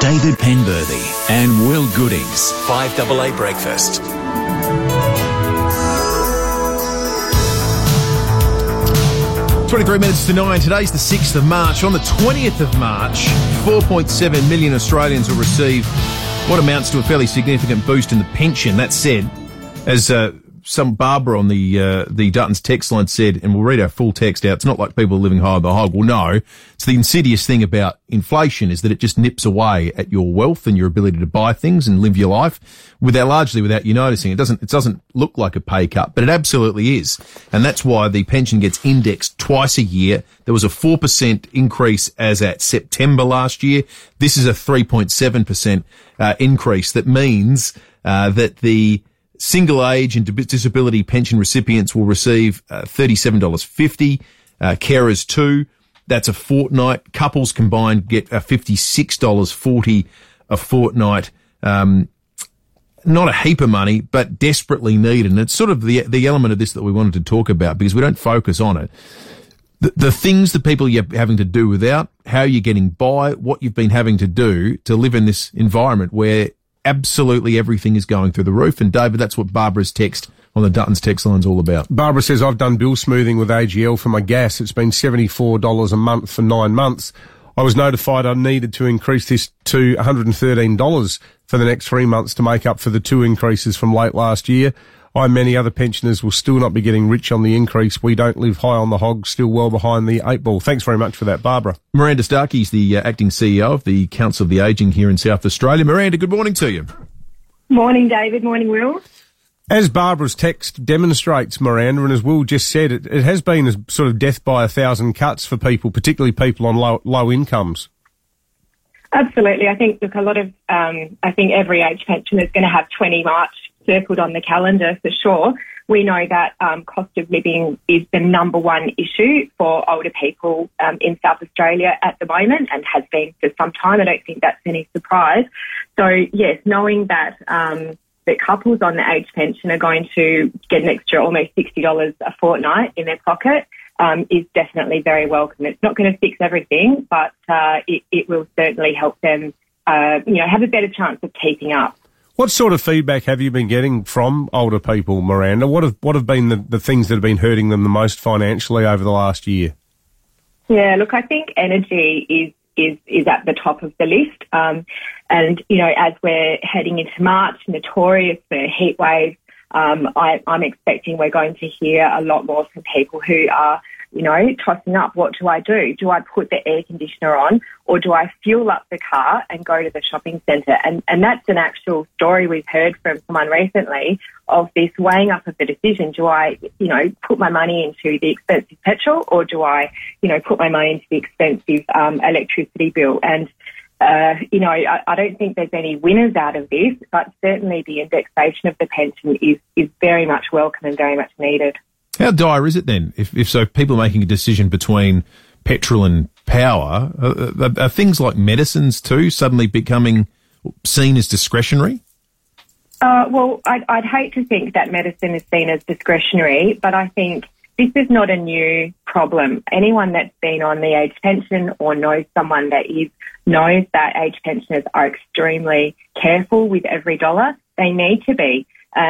David Penberthy and Will Goodings. 5AA Breakfast. (23:09). Today's the 6th of March. On the 20th of March, 4.7 million Australians will receive what amounts to a fairly significant boost in the pension. That said, as some Barbara on the Duttons text line said, and we'll read our full text out, it's not like people are living high by hog. Well, no. It's the insidious thing about inflation is that it just nips away at your wealth and your ability to buy things and live your life largely without you noticing. It doesn't look like a pay cut, but it absolutely is. And that's why the pension gets indexed twice a year. There was a 4% increase as at September last year. This is a 3.7% increase. That means that the single age and disability pension recipients will receive $37.50. Carers too. That's a fortnight. Couples combined get $56.40 a fortnight. Not a heap of money, but desperately needed. And it's sort of the element of this that we wanted to talk about because we don't focus on it. The things that people you're having to do without, how you're getting by, what you've been having to do to live in this environment where absolutely everything is going through the roof. And David, that's what Barbara's text on the Duttons text line is all about. Barbara says, I've done bill smoothing with AGL for my gas. It's been $74 a month for 9 months. I was notified I needed to increase this to $113 for the next 3 months to make up for the 2 increases from late last year. I and many other pensioners will still not be getting rich on the increase. We don't live high on the hog, still well behind the 8 ball. Thanks very much for that, Barbara. Miranda Starkey's the acting CEO of the Council of the Ageing here in South Australia. Miranda, good morning to you. Morning, David. Morning, Will. As Barbara's text demonstrates, Miranda, and as Will just said, it has been a sort of death by 1,000 cuts for people, particularly people on low incomes. Absolutely. I think, look, I think every age pensioner is going to have 20 March circled on the calendar for sure. We know that cost of living is the number one issue for older people in South Australia at the moment and has been for some time. I don't think that's any surprise. So, yes, knowing that that couples on the age pension are going to get an extra almost $60 a fortnight in their pocket is definitely very welcome. It's not going to fix everything, but it will certainly help them have a better chance of keeping up. What sort of feedback have you been getting from older people, Miranda? What have been the things that have been hurting them the most financially over the last year? Yeah, look, I think energy is at the top of the list. And, you know, as we're heading into March, notorious for heat waves, I'm expecting we're going to hear a lot more from people who are, you know, tossing up, what do I do? Do I put the air conditioner on or do I fuel up the car and go to the shopping centre? And that's an actual story we've heard from someone recently of this weighing up of the decision. Do I, you know, put my money into the expensive petrol or do I, you know, put my money into the expensive electricity bill? And, you know, I don't think there's any winners out of this, but certainly the indexation of the pension is very much welcome and very much needed. How dire is it then? If so, people are making a decision between petrol and power. Are things like medicines too suddenly becoming seen as discretionary? Well, I'd hate to think that medicine is seen as discretionary, but I think this is not a new problem. Anyone that's been on the age pension or knows someone that knows that age pensioners are extremely careful with every dollar. They need to be.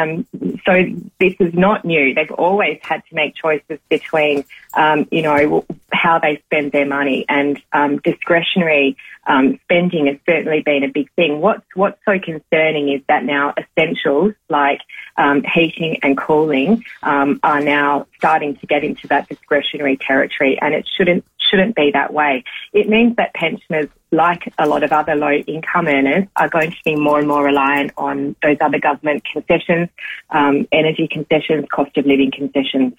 So this is not new. They've always had to make choices between, you know, how they spend their money, and discretionary spending has certainly been a big thing. What's so concerning is that now essentials like heating and cooling are now starting to get into that discretionary territory, and it shouldn't be that way. It means that pensioners, like a lot of other low-income earners, are going to be more and more reliant on those other government concessions, energy concessions, cost of living concessions.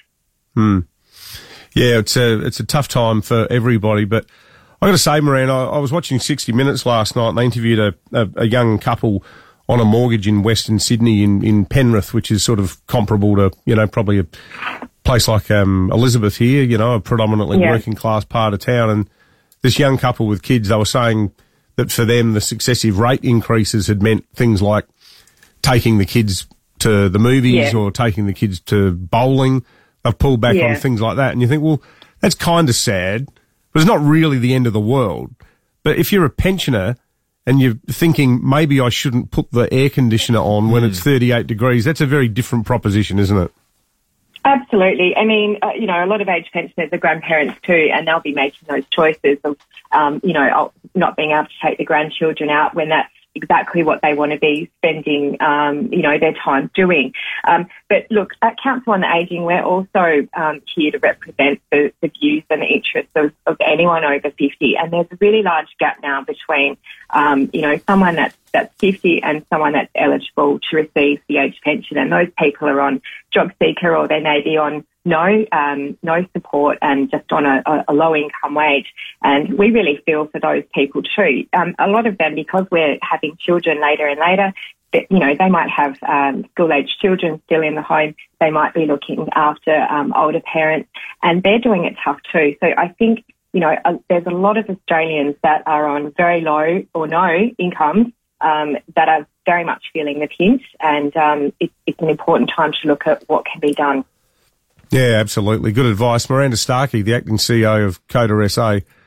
Yeah, it's a tough time for everybody, but I got to say, Miranda, I was watching 60 Minutes last night and they interviewed a young couple on a mortgage in Western Sydney in Penrith, which is sort of comparable to, you know, probably a place like Elizabeth here, you know, a predominantly working class part of town. And this young couple with kids, they were saying that for them the successive rate increases had meant things like taking the kids to the movies or taking the kids to bowling. They've pulled back on things like that. And you think, well, that's kind of sad, but it's not really the end of the world. But if you're a pensioner and you're thinking maybe I shouldn't put the air conditioner on when it's 38 degrees. That's a very different proposition, isn't it? Absolutely. I mean, a lot of age pensioners are grandparents too, and they'll be making those choices of, not being able to take the grandchildren out when that's exactly what they want to be spending, their time doing. But look, at Council on the Ageing, we're also here to represent the views and the interests of anyone over 50. And there's a really large gap now between, someone that's 50 and someone that's eligible to receive the age pension. And those people are on job seeker, or they may be on no support and just on a low income wage. And we really feel for those people too. A lot of them, because we're having children later and later, they might have school-age children still in the home. They might be looking after older parents, and they're doing it tough too. So I think, there's a lot of Australians that are on very low or no incomes that are very much feeling the pinch, and it's an important time to look at what can be done. Yeah, absolutely. Good advice. Miranda Starkey, the acting CEO of Coda SA.